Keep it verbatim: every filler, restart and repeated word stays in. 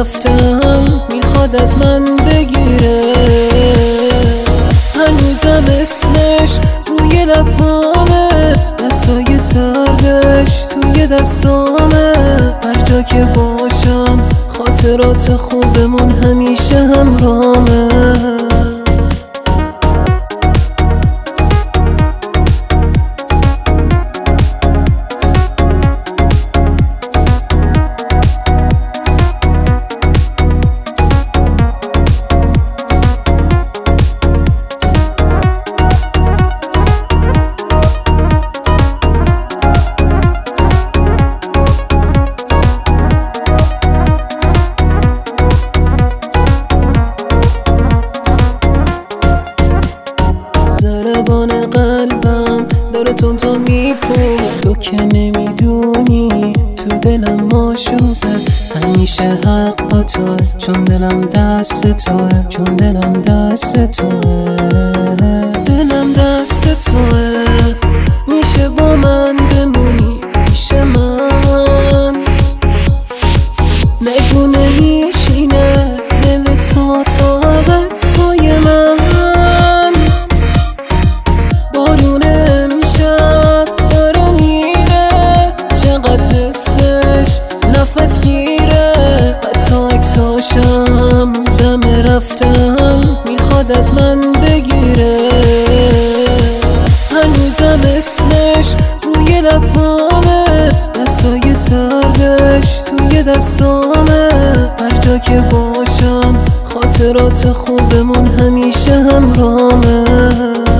رفتم میخواد از من بگیره. هنوزم اسمش روی لبامه، دستای سردش توی دستامه. هر جا که باشم خاطرات خوبمون همیشه همراهمه. ضربان قلبم داره تون تون میکنه، تو که نمیدونی تو دلم ماشوبه. همیشه حق با توه چون دلم دست توه، چون دلم دست توه، دلم دست توه. میشه با من بمونی پیش من، نگو نمیشینه دل تو طاقت پای من. بارون امشب داره میره، چقدر حسش نفس گیره. حتی اکساشم دم رفتم میخواد از من بگیره. هنوزم اسمش روی لبامه، دستای سردش توی دستامه. هر جا که باشم خاطرات خوبمون همیشه همراهمه.